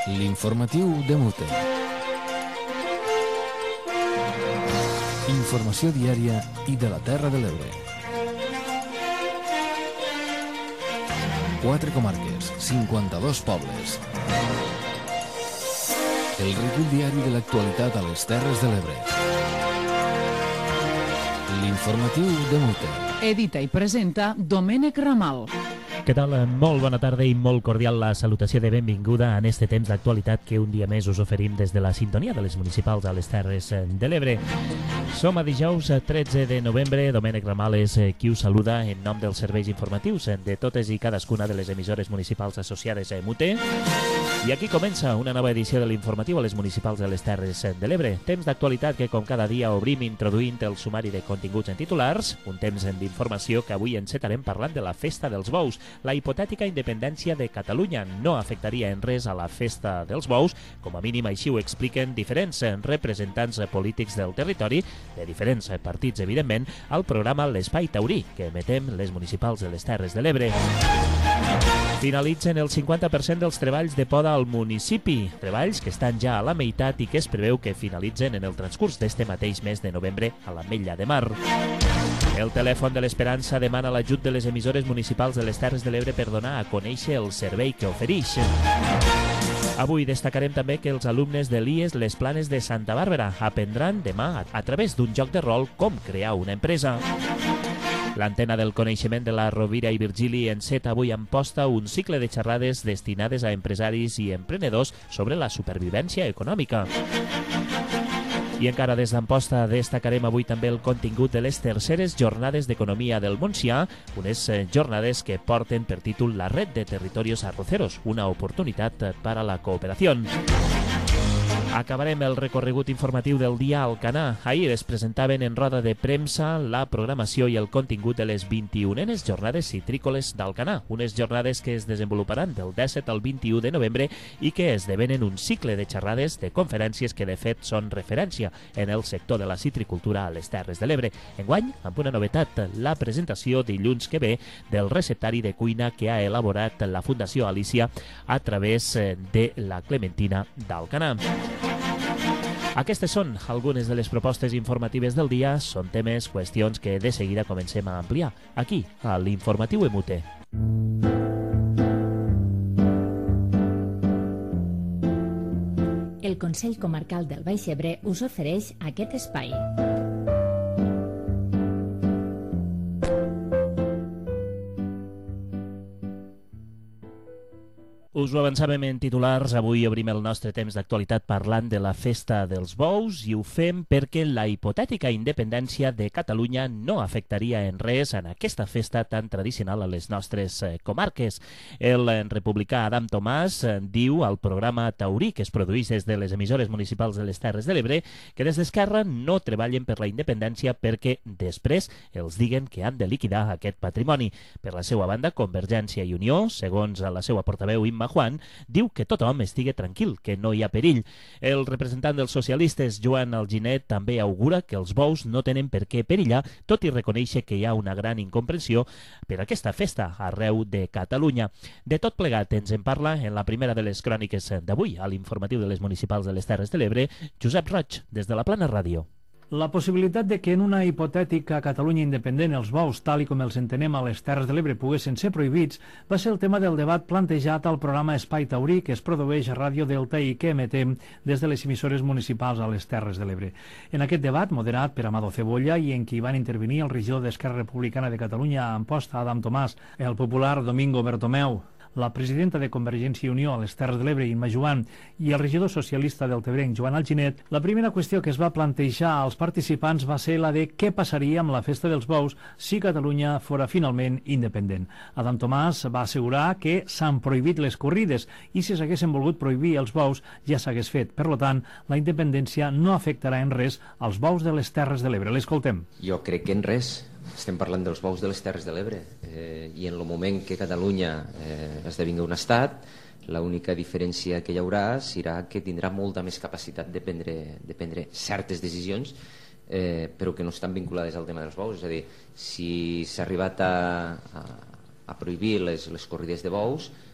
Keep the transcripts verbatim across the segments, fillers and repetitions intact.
L'informatiu de Mute. Informació diària i de la Terra de l'Ebre. Quatre comarques, cinquanta-dos pobles. El recull diari de l'actualitat a les Terres de l'Ebre. L'informatiu de Mute. Edita i presenta Domènec Ramal. Què tal? Molt bona tarda i molt cordial la salutació de benvinguda en este temps d'actualitat que un dia més us oferim des de la sintonia de les municipals a les Terres de l'Ebre. Som a dijous tretze de novembre. Domènec Ramal és qui us saluda en nom dels serveis informatius de totes i cadascuna de les emissores municipals associades a Mute. I aquí comença una nova edició de l'informatiu a les municipals de les Terres de l'Ebre. Temps d'actualitat que, com cada dia, obrim introduint el sumari de continguts en titulars, un temps d'informació que avui encetarem parlant de la Festa dels Bous. La hipotètica independència de Catalunya no afectaria en res a la Festa dels Bous, com a mínim així ho expliquen diferents representants polítics del territori, de diferents partits, evidentment, al programa L'Espai Taurí, que emetem les municipals de les Terres de l'Ebre. Finalitzen el cinquanta per cent dels treballs de poda al municipi, treballs que estan ja a la meitat i que es preveu que finalitzen en el transcurs d'este mateix mes de novembre a l'Ametlla de Mar. El telèfon de l'Esperança demana l'ajut de les emissores municipals de les Terres de l'Ebre per donar a conèixer el servei que ofereix. Avui destacarem també que els alumnes de l'I E S Les Planes de Santa Bàrbara aprendran demà a través d'un joc de rol com crear una empresa. L'antena del coneixement de la Rovira i Virgili enceta avui en posta un cicle de xerrades destinades a empresaris i emprenedors sobre la supervivència econòmica. I encara des d'Amposta destacarem avui també el contingut de les terceres jornades d'economia del Montsià, unes jornades que porten per títol La red de territorios arroceros, una oportunitat per a la cooperació. Acabarem el recorregut informatiu del dia a Alcanar. Ahir es presentaven en roda de premsa la programació i el contingut de les vint-i-unenes jornades citrícoles d'Alcanar, unes jornades que es desenvoluparan del disset al vint-i-u de novembre i que esdevenen un cicle de xerrades de conferències que de fet són referència en el sector de la citricultura a les Terres de l'Ebre. Enguany, amb una novetat, la presentació dilluns que ve del receptari de cuina que ha elaborat la Fundació Alícia a través de la Clementina d'Alcanar. Aquestes són algunes de les propostes informatives del dia. Són temes, qüestions que de seguida comencem a ampliar aquí, a l'Informatiu Emute. El Consell Comarcal del Baix Ebre us ofereix aquest espai. Us ho avançàvem en titulars, avui obrim el nostre temps d'actualitat parlant de la Festa dels Bous i ho fem perquè la hipotètica independència de Catalunya no afectaria en res en aquesta festa tan tradicional a les nostres comarques. El republicà Adam Tomàs diu al programa Taurí, que es produeix des de les emissores municipals de les Terres de l'Ebre, que des d'Esquerra no treballen per la independència perquè després els diguen que han de liquidar aquest patrimoni. Per la seva banda, Convergència i Unió, segons la seva portaveu Imma Juan, diu que tothom estigui tranquil, que no hi ha perill. El representant dels socialistes, Joan Alginet, també augura que els bous no tenen per què perillar, tot i reconèixer que hi ha una gran incomprensió per aquesta festa arreu de Catalunya. De tot plegat ens en parla en la primera de les cròniques d'avui, a l'informatiu de les municipals de les Terres de l'Ebre, Josep Roig, des de la Plana Ràdio. La possibilitat de que en una hipotètica Catalunya independent els bous, tal i com els entenem a les Terres de l'Ebre, poguessin ser prohibits, va ser el tema del debat plantejat al programa Espai Taurí, que es produeix a Ràdio Delta i que emetem des de les emissores municipals a les Terres de l'Ebre. En aquest debat, moderat per Amado Cebolla i en què van intervenir el regidor d'Esquerra Republicana de Catalunya a Amposta, Adam Tomàs, el popular Domingo Bertomeu, la presidenta de Convergència i Unió a les Terres de l'Ebre, Imma Joan, i el regidor socialista del Tebrenc, Joan Alginet, la primera qüestió que es va plantejar als participants va ser la de què passaria amb la Festa dels Bous si Catalunya fora finalment independent. Adam Tomàs va assegurar que s'han prohibit les corrides i si s'haguessin volgut prohibir els bous ja s'hagués fet. Per tant, la independència no afectarà en res als bous de les Terres de l'Ebre. L'escoltem. Jo crec que en res. Estem parlant dels bous de les Terres de l'Ebre eh, i en el moment que Catalunya eh, esdevingui un estat, l'única diferència que hi haurà serà que tindrà molta més capacitat de prendre, de prendre certes decisions, eh, però que no estan vinculades al tema dels bous. És a dir, si s'ha arribat a, a, a prohibir les, les corrides de bous,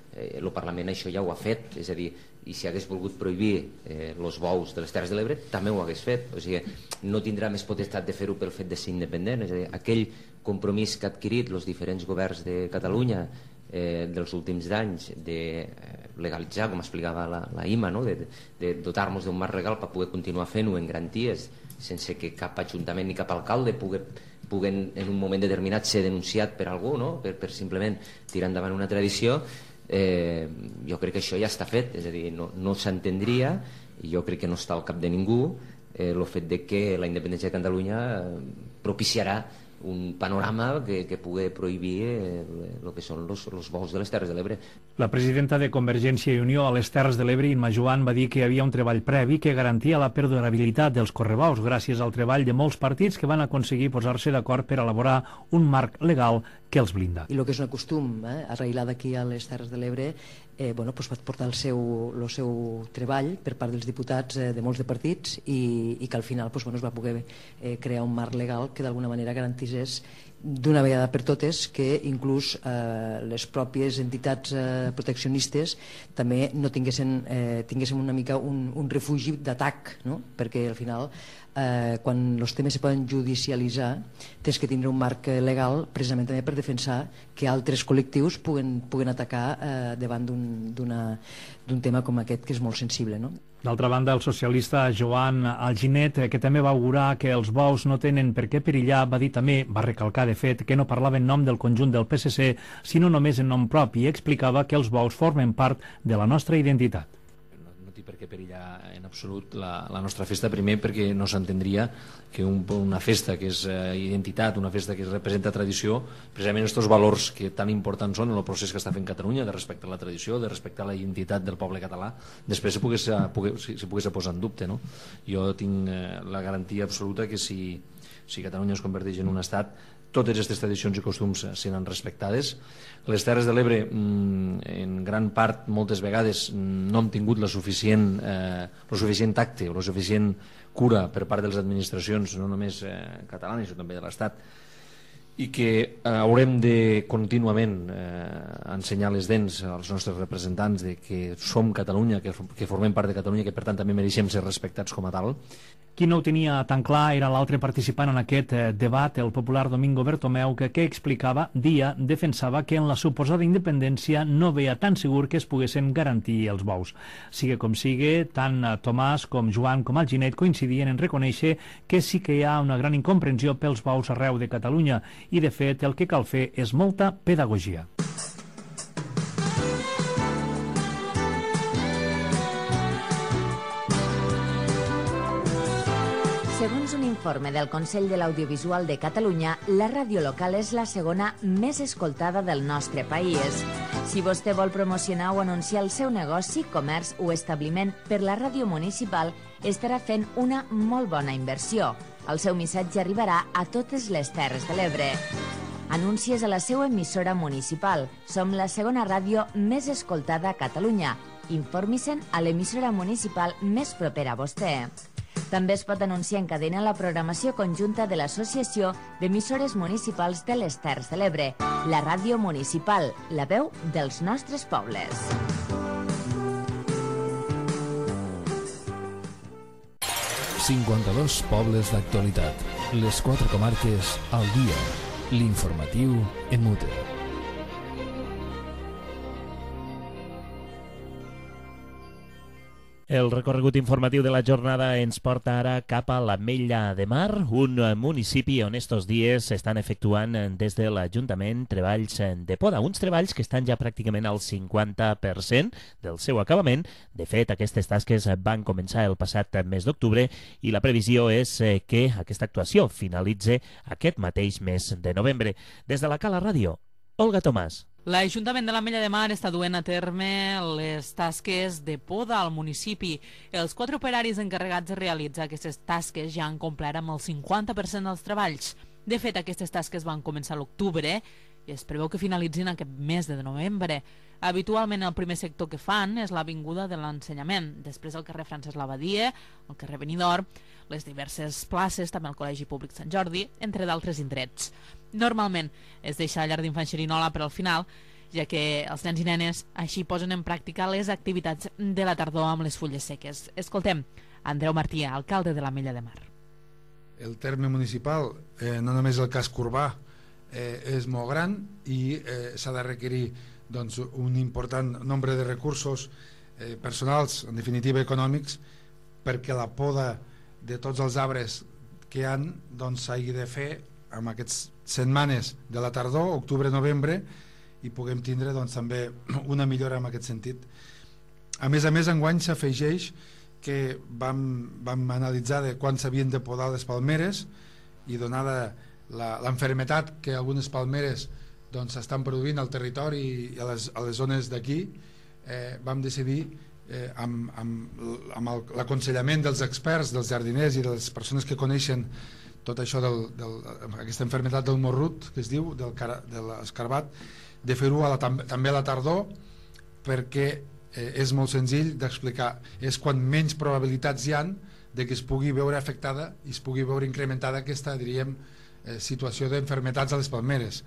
el Parlament això ja ho ha fet, és a dir, i si hagués volgut prohibir els eh, bous de les Terres de l'Ebre també ho hagués fet, o sigui, no tindrà més potestat de fer-ho pel fet de ser independent, és a dir, aquell compromís que ha adquirit els diferents governs de Catalunya eh, dels últims anys de eh, legalitzar, com explicava la, la I M A, no? de, de dotar-nos d'un marc legal per poder continuar fent-ho en garanties sense que cap ajuntament ni cap alcalde pugui, puguen en un moment determinat ser denunciat per algú, no? per, per simplement tirar endavant una tradició. Eh, jo crec que això ja està fet, és a dir, no, no s'entendria, i jo crec que no està al cap de ningú eh, el fet de que la independència de Catalunya eh, propiciarà un panorama que, que pugui prohibir el eh, que són els bous de les Terres de l'Ebre. La presidenta de Convergència i Unió a les Terres de l'Ebre, Imma Joan, va dir que hi havia un treball previ que garantia la perdurabilitat dels correbous gràcies al treball de molts partits que van aconseguir posar-se d'acord per elaborar un marc legal que els blinda. I el que és un costum, eh, arrailat aquí a les Terres de l'Ebre, eh, bueno, pues va portar el seu, el seu treball per part dels diputats eh, de molts de partits i, i que al final pues, bueno, es va poder eh, crear un marc legal que d'alguna manera garantís d'una vegada per totes que inclús eh, les pròpies entitats eh, proteccionistes també no tinguessin, eh, tinguessin una mica un, un refugi d'atac, no? Perquè al final eh, quan els temes se poden judicialitzar tens que tindre un marc legal precisament també per defensar que altres col·lectius puguen, puguen atacar eh, davant d'un tema com aquest que és molt sensible, no? D'altra banda, el socialista Joan Alginet, que també va augurar que els bous no tenen per què perillar, va dir també, va recalcar de fet, que no parlava en nom del conjunt del P S C, sinó només en nom propi, i explicava que els bous formen part de la nostra identitat. No té per què perillar en absolut la, la nostra festa, primer perquè no s'entendria que un, una festa que és eh, identitat, una festa que representa tradició, precisament aquests valors que tan importants són en el procés que està fent Catalunya de respectar la tradició, de respectar la identitat del poble català, després se pogués, pogués, se pogués posar en dubte, no? Jo tinc eh, la garantia absoluta que si, si Catalunya es converteix en un estat, totes aquestes tradicions i costums seran respectades. Les Terres de l'Ebre, en gran part, moltes vegades, no hem tingut la suficient, eh, el suficient tacte o la suficient cura per part de les administracions, no només eh, catalanes, sinó també de l'Estat, i que eh, haurem de contínuament eh, ensenyar les dents als nostres representants de que som Catalunya, que, que formem part de Catalunya, que per tant també mereixem ser respectats com a tal. Qui no ho tenia tan clar era l'altre participant en aquest eh, debat, el popular Domingo Bertomeu, que, que explicava, dia, defensava que en la suposada independència no veia tan segur que es poguessin garantir els bous. Sigue com sigue, tant Tomàs com Joan com Alginet coincidien en reconèixer que sí que hi ha una gran incomprensió pels bous arreu de Catalunya i, de fet, el que cal fer és molta pedagogia. Segons un informe del Consell de l'Audiovisual de Catalunya, la ràdio local és la segona més escoltada del nostre país. Si vostè vol promocionar o anunciar el seu negoci, comerç o establiment per la ràdio municipal, estarà fent una molt bona inversió. El seu missatge arribarà a totes les Terres de l'Ebre. Anuncies a la seva emissora municipal. Som la segona ràdio més escoltada a Catalunya. Informi-se'n a l'emissora municipal més propera a vostè. També es pot anunciar en cadena la programació conjunta de l'Associació d'Emissores Municipals de les Terres de l'Ebre, la ràdio municipal, la veu dels nostres pobles. cinquanta-dos pobles d'actualitat. Les quatre comarques al dia. L'informatiu en mute. El recorregut informatiu de la jornada ens porta ara cap a l'Ametlla de Mar, un municipi on estos dies s'estan efectuant des de l'Ajuntament treballs de poda, uns treballs que estan ja pràcticament al cinquanta per cent del seu acabament. De fet, aquestes tasques van començar el passat mes d'octubre i la previsió és que aquesta actuació finalitze aquest mateix mes de novembre. Des de la Cala Ràdio, Olga Tomàs. L'Ajuntament de l'Ametlla de Mar està duent a terme les tasques de poda al municipi. Els quatre operaris encarregats de realitzar aquestes tasques ja han complert amb el cinquanta per cent dels treballs. De fet, aquestes tasques van començar a l'octubre i es preveu que finalitzin aquest mes de novembre. Habitualment el primer sector que fan és l'Avinguda de l'Ensenyament, després el carrer Francesc Labadia, el carrer Benidorm, les diverses places, també el Col·legi Públic Sant Jordi, entre d'altres indrets. Normalment es deixa la llar d'infant Xerinola per al final ja que els nens i nenes així posen en pràctica les activitats de la tardor amb les fulles seques. Escoltem Andreu Martí, alcalde de l'Ametlla de Mar. El terme municipal, eh, no només el casc urbà, eh, és molt gran i eh, s'ha de requerir doncs, un important nombre de recursos eh, personals, en definitiva econòmics, perquè la poda de tots els arbres que hi ha doncs, s'hagi de fer amb aquestes setmanes de la tardor, octubre-novembre, i puguem tindre doncs, també una millora en aquest sentit. A més a més, enguany s'afegeix que vam, vam analitzar de quan s'havien de podar les palmeres i donada l'enfermetat que algunes palmeres doncs, estan produint al territori i a les, a les zones d'aquí, eh, vam decidir eh, amb, amb, amb l'aconsellament dels experts, dels jardiners i de les persones que coneixen tot això del, del, aquesta enfermetat del morrut que es diu, del, de l'escarbat, de fer-ho també a la tardor, perquè eh, és molt senzill d'explicar, és quan menys probabilitats hi han de que es pugui veure afectada i es pugui veure incrementada aquesta, diríem, eh, situació d'enfermetats a les palmeres.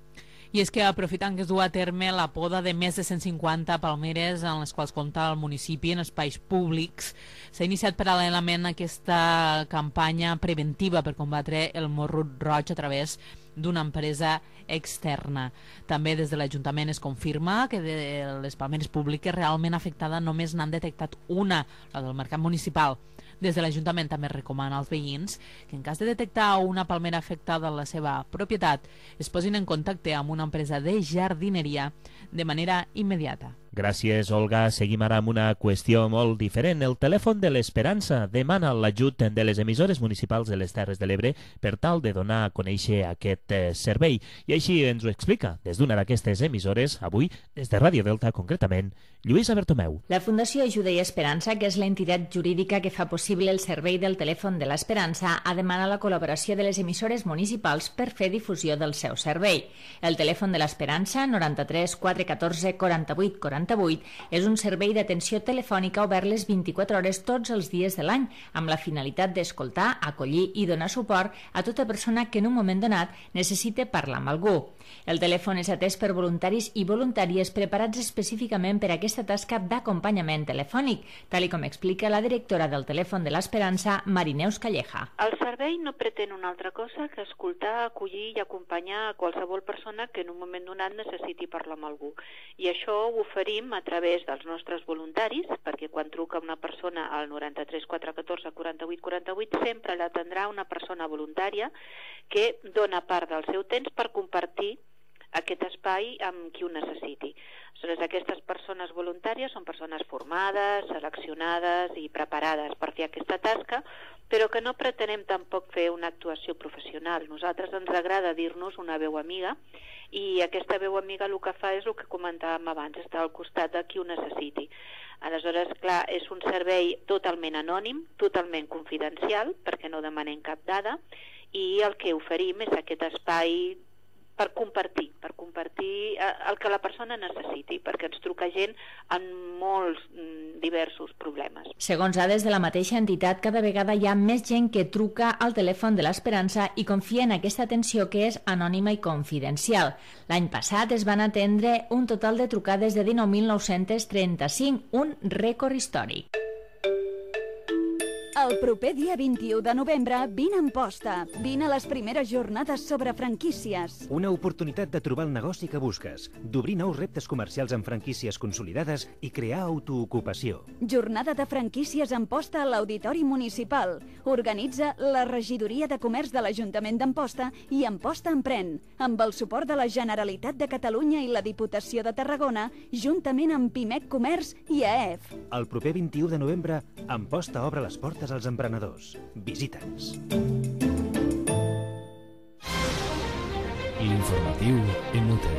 I és que aprofitant que es du a terme la poda de més de cent cinquanta palmeres en les quals compta el municipi en espais públics, s'ha iniciat paral·lelament aquesta campanya preventiva per combatre el morrut roig a través d'una empresa externa. També des de l'Ajuntament es confirma que de les palmeres públiques realment afectada només n'han detectat una, la del mercat municipal. Des de l'Ajuntament també recomana als veïns que en cas de detectar una palmera afectada en la seva propietat es posin en contacte amb una empresa de jardineria de manera immediata. Gràcies, Olga. Seguim ara amb una qüestió molt diferent. El telèfon de l'Esperança demana l'ajut de les emissores municipals de les Terres de l'Ebre per tal de donar a conèixer aquest eh, servei. I així ens ho explica, des d'una d'aquestes emissores, avui, des de Ràdio Delta, concretament, Lluïsa Bertomeu. La Fundació Ajuda i Esperança, que és l'entitat jurídica que fa possible el servei del telèfon de l'Esperança, ha demanat la col·laboració de les emissores municipals per fer difusió del seu servei. El telèfon de l'Esperança, noranta-tres quatre catorze quaranta-vuit quaranta-vuit, és un servei d'atenció telefònica obert les vint-i-quatre hores tots els dies de l'any, amb la finalitat d'escoltar, acollir i donar suport a tota persona que en un moment donat necessite parlar amb algú. El telèfon és atès per voluntaris i voluntàries preparats específicament per a aquesta tasca d'acompanyament telefònic, tal i com explica la directora del telèfon de l'Esperança, Marineus Calleja. El servei no pretén una altra cosa que escoltar, acollir i acompanyar a qualsevol persona que en un moment donat necessiti parlar amb algú. I això ho oferim a través dels nostres voluntaris, perquè quan truca una persona al noranta-tres quatre catorze quaranta-vuit quaranta-vuit sempre l'atendrà una persona voluntària que dona part del seu temps per compartir aquest espai amb qui ho necessiti. Aleshores, aquestes persones voluntàries són persones formades, seleccionades i preparades per fer aquesta tasca, però que no pretenem tampoc fer una actuació professional. Nosaltres ens agrada dir-nos una veu amiga i aquesta veu amiga el que fa és el que comentàvem abans, estar al costat de qui ho necessiti. Aleshores, clar, és un servei totalment anònim, totalment confidencial, perquè no demanem cap dada, i el que oferim és aquest espai per compartir, per compartir el que la persona necessiti, perquè ens truca gent amb molts diversos problemes. Segons dades de la mateixa entitat, cada vegada hi ha més gent que truca al telèfon de l'Esperança i confia en aquesta atenció que és anònima i confidencial. L'any passat es van atendre un total de trucades de dinou mil nou-cents trenta-cinc, un rècord històric. El proper dia vint-i-u de novembre, vine a Amposta. Vine a les primeres jornades sobre franquícies. Una oportunitat de trobar el negoci que busques, d'obrir nous reptes comercials amb franquícies consolidades i crear autoocupació. Jornada de franquícies a Amposta a l'Auditori Municipal. Organitza la Regidoria de Comerç de l'Ajuntament d'Amposta i Amposta Emprèn, amb el suport de la Generalitat de Catalunya i la Diputació de Tarragona, juntament amb Pimec Comerç i A E F. El proper vint-i-u de novembre, Amposta obre les portes als emprenedors. Visita'ns. L'informatiu Emute.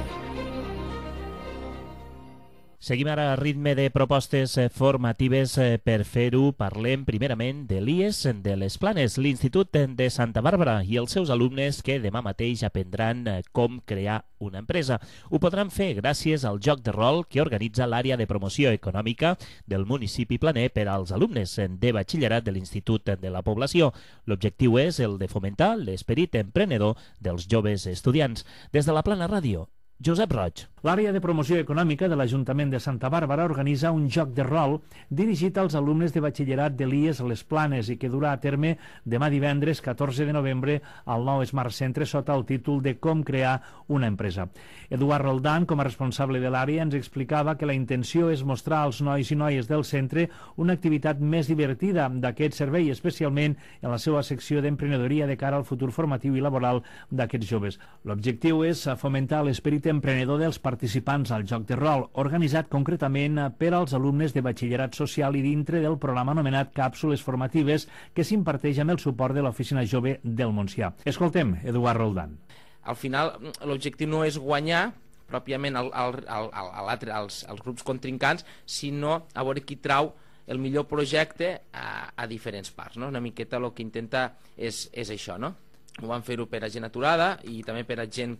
Seguim ara a ritme de propostes formatives. Per fer-ho, parlem primerament de l'I E S de les Planes, l'Institut de Santa Bàrbara i els seus alumnes que demà mateix aprendran com crear una empresa. Ho podran fer gràcies al joc de rol que organitza l'àrea de promoció econòmica del municipi planer per als alumnes de batxillerat de l'Institut de la Població. L'objectiu és el de fomentar l'esperit emprenedor dels joves estudiants. Des de la Plana Ràdio, Josep Roig. L'àrea de promoció econòmica de l'Ajuntament de Santa Bàrbara organitza un joc de rol dirigit als alumnes de batxillerat de l'I E S Les Planes i que durà a terme demà divendres catorze de novembre al nou Smart Centre sota el títol de Com crear una empresa. Eduard Roldán, com a responsable de l'àrea, ens explicava que la intenció és mostrar als nois i noies del centre una activitat més divertida d'aquest servei, especialment en la seva secció d'emprenedoria de cara al futur formatiu i laboral d'aquests joves. L'objectiu és fomentar l'esperit emprenedor dels participants al joc de rol, organitzat concretament per als alumnes de batxillerat social i dintre del programa anomenat Càpsules Formatives que s'imparteix amb el suport de l'Oficina Jove del Montsià. Escoltem Eduard Roldán. Al final, l'objectiu no és guanyar pròpiament el, el, el, el, els, els grups contrincants, sinó a veure qui trau el millor projecte a, a diferents parts, no? Una miqueta el que intenta és, és això, no? Ho van fer-ho per a gent aturada i també per a gent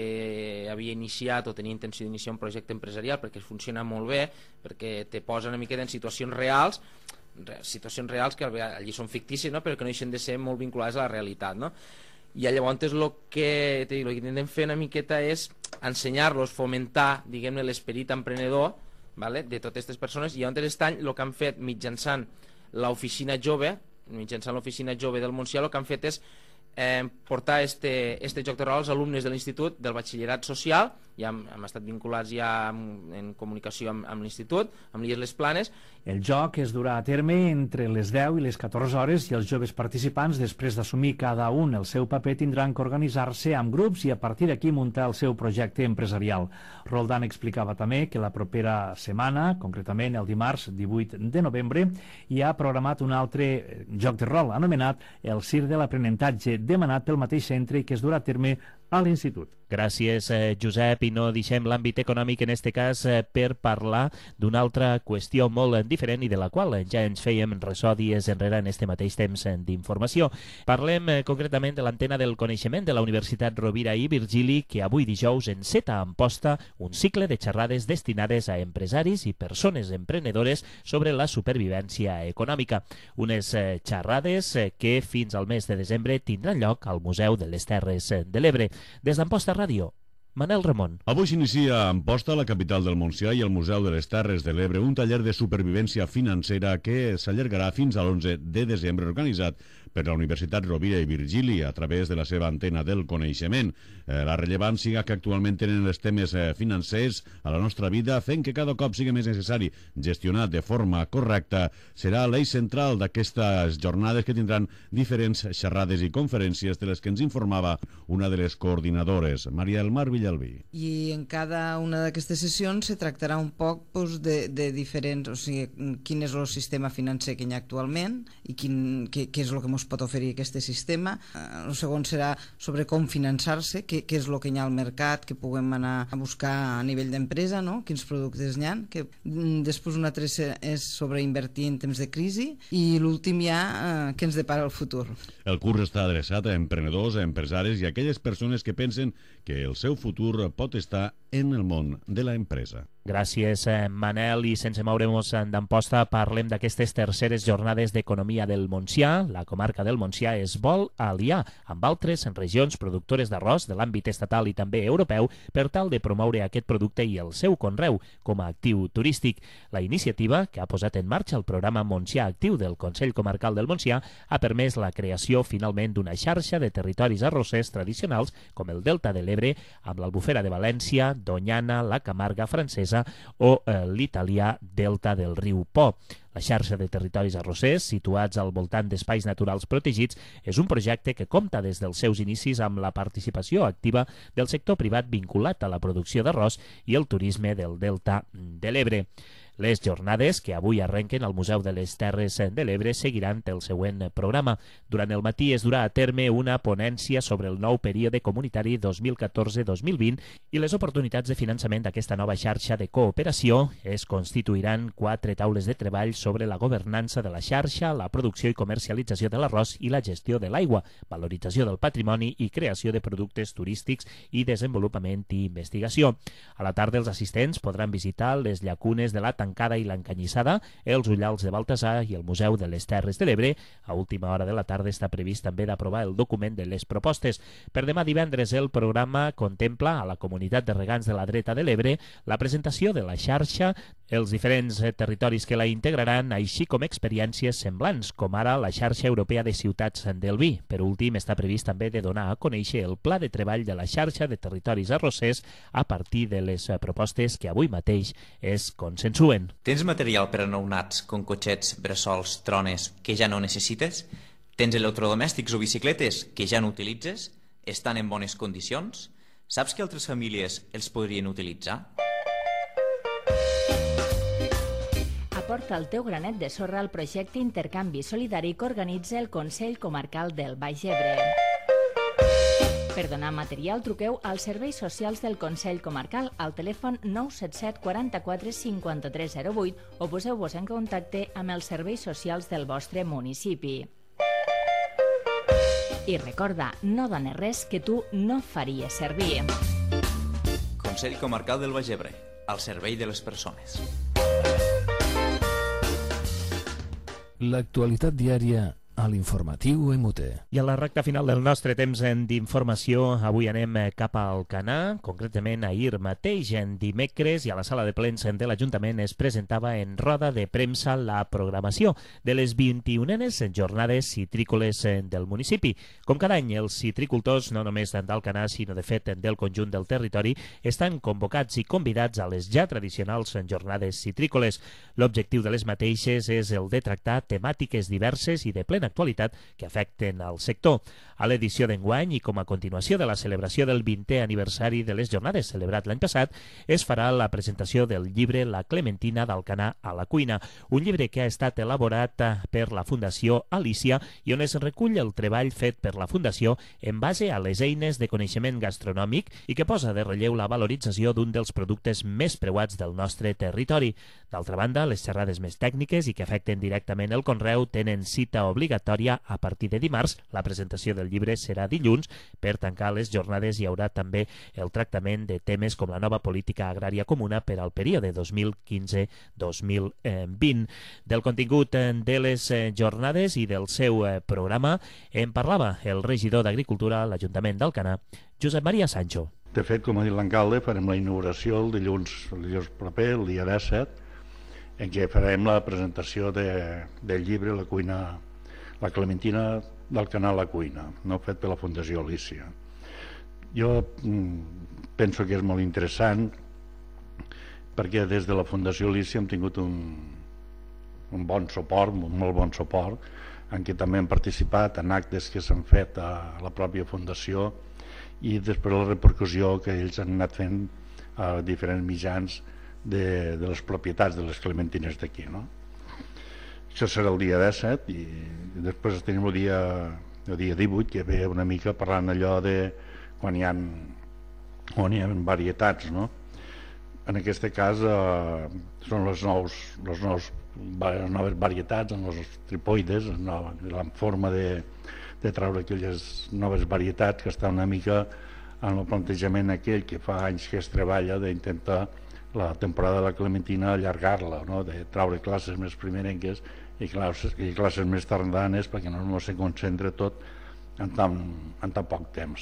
que havia iniciat o tenia intenció d'iniciar un projecte empresarial, perquè funciona molt bé, perquè te posa una miqueta en situacions reals, situacions reals que allí són fictícies, no? Però que no deixen de ser molt vinculades a la realitat, no? I llavors el que, el que intentem fer una miqueta és ensenyar-los, fomentar, diguem-ne, l'esperit emprenedor, vale? De totes aquestes persones, i llavors aquest any el que han fet mitjançant l'oficina jove, mitjançant l'oficina jove del Montsià, el que han fet és eh, portar este, este joc de rol als alumnes de l'institut del batxillerat social, ja hem, hem estat vinculats ja en, en comunicació amb, amb l'institut, amb l'I E S Les Planes. El joc es durà a terme entre les deu i les catorze hores i els joves participants, després d'assumir cada un el seu paper, tindran que organitzar-se amb grups i a partir d'aquí muntar el seu projecte empresarial. Roldán explicava també que la propera setmana, concretament el dimarts divuit de novembre, hi ha programat un altre joc de rol anomenat el Circ de l'Aprenentatge, demanat pel mateix centre i que es durà a terme a l'institut. Gràcies, eh, Josep, i no deixem l'àmbit econòmic en este cas eh, per parlar d'una altra qüestió molt diferent i de la qual ja ens fèiem ressò dies enrere en este mateix temps d'informació. Parlem eh, concretament de l'antena del coneixement de la Universitat Rovira i Virgili, que avui dijous enceta en posta un cicle de xerrades destinades a empresaris i persones emprenedores sobre la supervivència econòmica. Unes eh, xerrades eh, que fins al mes de desembre tindran lloc al Museu de les Terres de l'Ebre. Des d'Amposta Ràdio, Manel Ramon. Avui s'inicia a Amposta, la capital del Montsià, i al Museu de les Terres de l'Ebre, un taller de supervivència financera que s'allargarà fins a l'onze de desembre, organitzat per la Universitat Rovira i Virgili a través de la seva antena del coneixement. Eh, la rellevància que actualment tenen els temes eh, financers a la nostra vida, fent que cada cop sigui més necessari gestionar de forma correcta, serà l'eix central d'aquestes jornades que tindran diferents xerrades i conferències de les que ens informava una de les coordinadores, Maria del Mar Villalbí. I en cada una d'aquestes sessions se tractarà un poc pues, de, de diferents, o sigui, quin és el sistema financer que hi ha actualment i quin, què, què és el que ens pot oferir aquest sistema. El segon serà sobre com finançar-se, què, què és el que hi ha al mercat, que puguem anar a buscar a nivell d'empresa, no? Quins productes hi ha. Que, després un altre és sobre invertir en temps de crisi i l'últim ja eh, què ens depara el futur. El curs està adreçat a emprenedors, a empresaris i a aquelles persones que pensen que el seu futur pot estar en el món de la empresa. Gràcies, Manel, i sense moure'ns d'Amposta parlem d'aquestes terceres jornades d'economia del Montsià. La comarca del Montsià es vol aliar amb altres regions productores d'arròs de l'àmbit estatal i també europeu per tal de promoure aquest producte i el seu conreu com a actiu turístic. La iniciativa, que ha posat en marxa el programa Montsià Actiu del Consell Comarcal del Montsià, ha permès la creació finalment d'una xarxa de territoris arrossers tradicionals com el Delta de l'Ebre, amb l'Albufera de València, Doñana, la Camarga francesa o eh, l'italià Delta del riu Po. La xarxa de territoris arrossers, situats al voltant d'espais naturals protegits, és un projecte que compta des dels seus inicis amb la participació activa del sector privat vinculat a la producció d'arròs i el turisme del Delta de l'Ebre. Les jornades, que avui arrenquen al Museu de les Terres de l'Ebre, seguiran el següent programa. Durant el matí es durà a terme una ponència sobre el nou període comunitari dos mil catorze dos mil vint i les oportunitats de finançament d'aquesta nova xarxa de cooperació. Es constituiran quatre taules de treball sobre la governança de la xarxa, la producció i comercialització de l'arròs i la gestió de l'aigua, valorització del patrimoni i creació de productes turístics i desenvolupament i investigació. A la tarda els assistents podran visitar les llacunes de la L'Estancada i l'Encanyissada, els Ullals de Baltasar i el Museu de les Terres de l'Ebre. A última hora de la tarda està previst també d'aprovar el document de les propostes. Per demà divendres el programa contempla a la comunitat de regants de la dreta de l'Ebre la presentació de la xarxa, els diferents territoris que la integraran, així com experiències semblants, com ara la xarxa europea de ciutats del vi. Per últim, està previst també de donar a conèixer el pla de treball de la xarxa de territoris arrossers a partir de les propostes que avui mateix es consensuen. Tens material per a nounats, com cotxets, bressols, trones, que ja no necessites? Tens electrodomèstics o bicicletes que ja no utilitzes? Estan en bones condicions? Saps que altres famílies els podrien utilitzar? Aporta el teu granet de sorra al projecte Intercanvi Solidari que organitza el Consell Comarcal del Baix Ebre. Per donar material, truqueu als serveis socials del Consell Comarcal al telèfon nou set set quaranta-quatre cinquanta-tres zero vuit o poseu-vos en contacte amb els serveis socials del vostre municipi. I recorda, no dones res que tu no faries servir. Consell Comarcal del Baix Ebre, al servei de les persones. L'actualitat diària a l'informatiu M U T. I a la recta final del nostre temps d'informació, avui anem cap a Alcanar, concretament ahir mateix, en dimecres, i a la sala de plens de l'Ajuntament es presentava en roda de premsa la programació de les vint-i-unenes jornades citrícoles del municipi. Com cada any, els citricultors, no només d'Alcanar, sinó de fet del conjunt del territori, estan convocats i convidats a les ja tradicionals jornades citrícoles. L'objectiu de les mateixes és el de tractar temàtiques diverses i de plena actualitat que afecten al sector. A l'edició d'enguany i com a continuació de la celebració del vintè aniversari de les jornades celebrat l'any passat, es farà la presentació del llibre La Clementina d'Alcanar a la cuina, un llibre que ha estat elaborat per la Fundació Alícia i on es recull el treball fet per la Fundació en base a les eines de coneixement gastronòmic i que posa de relleu la valorització d'un dels productes més preuats del nostre territori. D'altra banda, les xerrades més tècniques i que afecten directament el conreu tenen cita obligatòria a partir de dimarts. La presentació del llibre serà dilluns. Per tancar les jornades hi haurà també el tractament de temes com la nova política agrària comuna per al període dos mil quinze dos mil vint. Del contingut de les jornades i del seu programa en parlava el regidor d'Agricultura a l'Ajuntament d'Alcanar, Josep Maria Sancho. De fet, com ha dit l'alcalde, farem la inauguració el dilluns, el dilluns proper, el dia disset, en què farem la presentació de, del llibre La cuina La Clementina d'Alcanar a la cuina, no fet per la Fundació Alícia. Jo mm, penso que és molt interessant perquè des de la Fundació Alícia hem tingut un, un bon suport, un molt bon suport, en què també hem participat en actes que s'han fet a la pròpia Fundació i després la repercussió que ells han anat fent a diferents mitjans de, de les propietats de les clementines d'aquí, no? Això serà el dia disset i després tenim el dia, el dia divuit, que ve una mica parlant allò de quan hi ha, on hi ha varietats, no? En aquest cas eh, són les, nous, les, nous, les noves varietats, els tripoides, la forma de, de treure aquelles noves varietats que està una mica en el plantejament aquell que fa anys que es treballa d'intentar la temporada de la clementina allargar-la, no? De treure classes més primerenques i classes, i classes més tardanes perquè no, no se concentra tot en tan, en tan poc temps.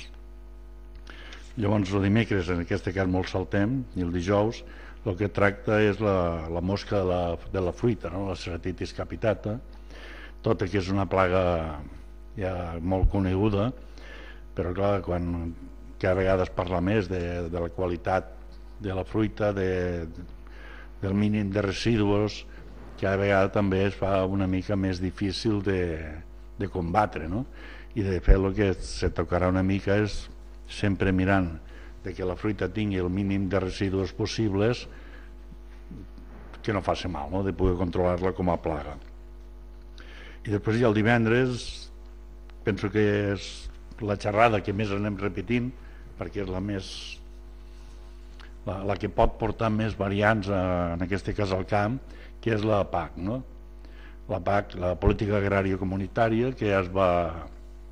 Llavors el dimecres en aquest cas molt saltem i el dijous el que tracta és la, la mosca de la, de la fruita, no? La Ceratitis capitata, tota que és una plaga ja molt coneguda, però clar, quan cada vegada es parla més de, de la qualitat de la fruita, de, del mínim de residus, cada vegada també es fa una mica més difícil de, de combatre, no? I de fet el que se tocarà una mica és sempre mirant de que la fruita tingui el mínim de residus possibles que no faci mal, no? De poder controlar-la com a plaga. I després ja el divendres penso que és la xerrada que més anem repetint perquè és la més la, la que pot portar més variants a, en aquest cas al camp, que és la P A C, no? La P A C, la política agrària comunitària, que ja es va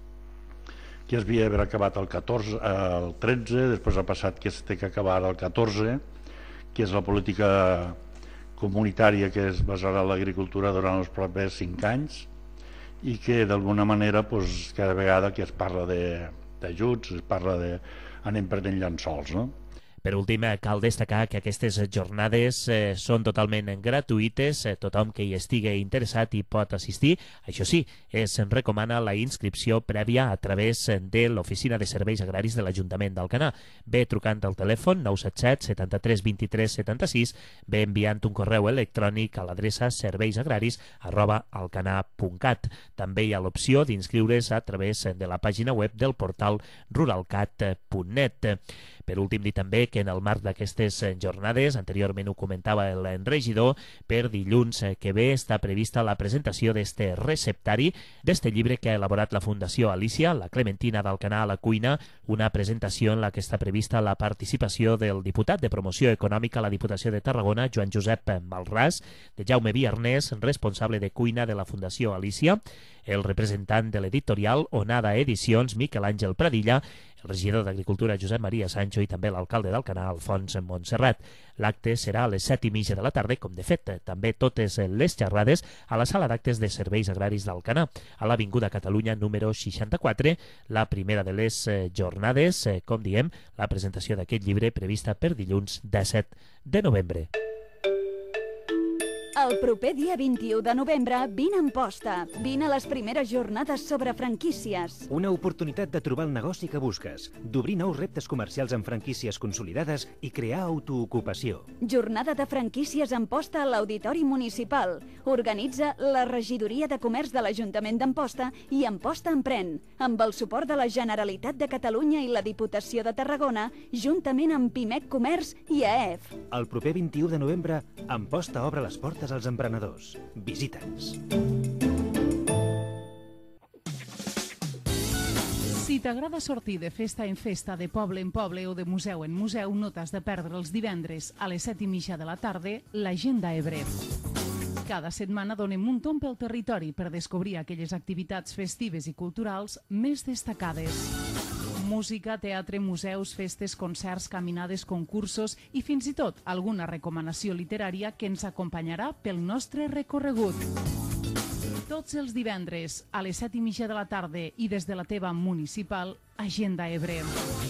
que es havia d'haver acabat el catorze, el tretze, després ha passat que es té que acabar el catorze, que és la política comunitària que es basarà en l'agricultura durant els propers cinc anys i que d'alguna manera pues, cada vegada que es parla d'ajuts, es parla de anem perdent llençols, no? Per últim, cal destacar que aquestes jornades eh, són totalment gratuïtes, eh, tothom que hi estigui interessat hi pot assistir. Això sí, es recomana la inscripció prèvia a través de l'Oficina de Serveis Agraris de l'Ajuntament d'Alcanar. Ve trucant al telèfon nou set set setanta-tres vint-i-tres setanta-sis, ve enviant un correu electrònic a l'adreça serveisagraris arroba alcanar punt cat. També hi ha l'opció d'inscriure's a través de la pàgina web del portal ruralcat punt net. Per últim, dir també que en el marc d'aquestes jornades, anteriorment ho comentava el regidor, per dilluns que ve està prevista la presentació d'este receptari, d'este llibre que ha elaborat la Fundació Alícia, la Clementina d'Alcanar a la cuina, una presentació en la que està prevista la participació del diputat de Promoció Econòmica a la Diputació de Tarragona, Joan Josep Malràs, de Jaume Viarnés, responsable de cuina de la Fundació Alícia, el representant de l'editorial Onada Edicions, Miquel Àngel Pradilla, el regidor d'Agricultura Josep Maria Sancho i també l'alcalde d'Alcanar, Alfons Montserrat. L'acte serà a les set i mitja de la tarda, com de fet també totes les xerrades a la sala d'actes de Serveis Agraris d'Alcanar, a l'Avinguda Catalunya número seixanta-quatre, la primera de les jornades, com diem, la presentació d'aquest llibre prevista per dilluns disset de novembre. El proper dia vint-i-u de novembre, vine a Amposta. Vine a les primeres jornades sobre franquícies. Una oportunitat de trobar el negoci que busques, d'obrir nous reptes comercials amb franquícies consolidades i crear autoocupació. Jornada de franquícies a Amposta a l'Auditori Municipal. Organitza la Regidoria de Comerç de l'Ajuntament d'Amposta i Amposta Emprèn, amb el suport de la Generalitat de Catalunya i la Diputació de Tarragona, juntament amb Pimec Comerç i A E F. El proper vint-i-u de novembre, Amposta obre les portes als emprenedors. Visita'ns. Si t'agrada sortir de festa en festa, de poble en poble o de museu en museu, no t'has de perdre els divendres a les set i mitja de la tarda l'Agenda Ebre. Cada setmana donem un tomb pel territori per descobrir aquelles activitats festives i culturals més destacades. Música, teatre, museus, festes, concerts, caminades, concursos i fins i tot alguna recomanació literària que ens acompanyarà pel nostre recorregut. Tots els divendres a les set i mitja de la tarda i des de la teva municipal, Agenda Ebre.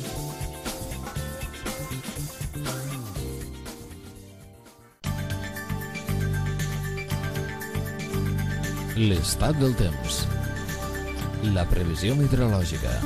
L'estat del temps. La previsió meteorològica.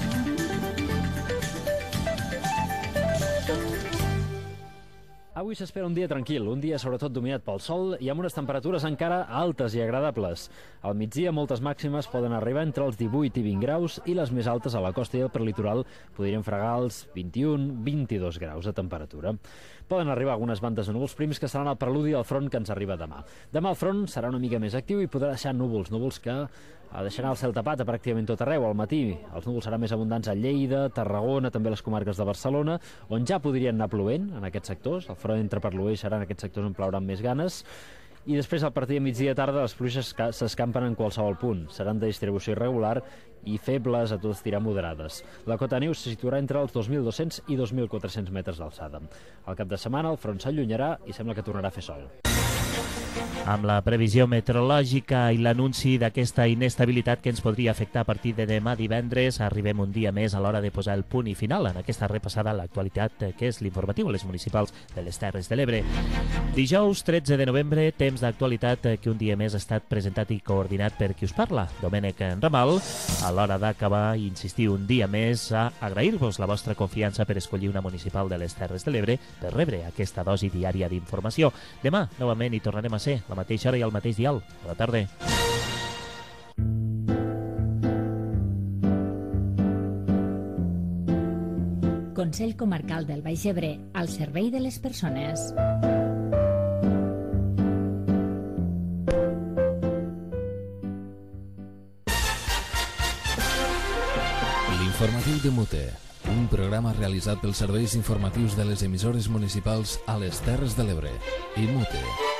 Avui s'espera un dia tranquil, un dia sobretot dominat pel sol i amb unes temperatures encara altes i agradables. Al migdia moltes màximes poden arribar entre els divuit i vint graus i les més altes a la costa i al prelitoral podrien fregar els vint-i-un a vint-i-dos graus de temperatura. Poden arribar algunes bandes de núvols prims que seran el preludi al front que ens arriba demà. Demà el front serà una mica més actiu i podrà deixar núvols, núvols que deixarà el cel tapat a pràcticament tot arreu. Al matí els núvols seran més abundants a Lleida, Tarragona, també a les comarques de Barcelona, on ja podrien anar plovent en aquests sectors. El front entra per l'oest, serà en aquests sectors on plauran més ganes. I després, al partir de migdia tarda, les pluges s'escampen en qualsevol punt. Seran de distribució irregular i febles, a tot estirar moderades. La cota de neu se situarà entre els dos mil dos-cents i dos mil quatre-cents metres d'alçada. Al cap de setmana el front s'allunyarà i sembla que tornarà a fer sol. Amb la previsió meteorològica i l'anunci d'aquesta inestabilitat que ens podria afectar a partir de demà divendres, arribem un dia més a l'hora de posar el punt i final en aquesta repassada a l'actualitat que és l'informatiu a les municipals de les Terres de l'Ebre. Dijous tretze de novembre, temps d'actualitat que un dia més ha estat presentat i coordinat per qui us parla, Domènec Ramal, a l'hora d'acabar i insistir un dia més a agrair-vos la vostra confiança per escollir una municipal de les Terres de l'Ebre per rebre aquesta dosi diària d'informació. Demà, novament, hi tornarem a ser a la mateixa hora i al mateix dial. Bona tarda. Consell Comarcal del Baix Ebre, al servei de les persones. L'informatiu de Mute, un programa realitzat pels serveis informatius de les emissores municipals a les Terres de l'Ebre i Mute.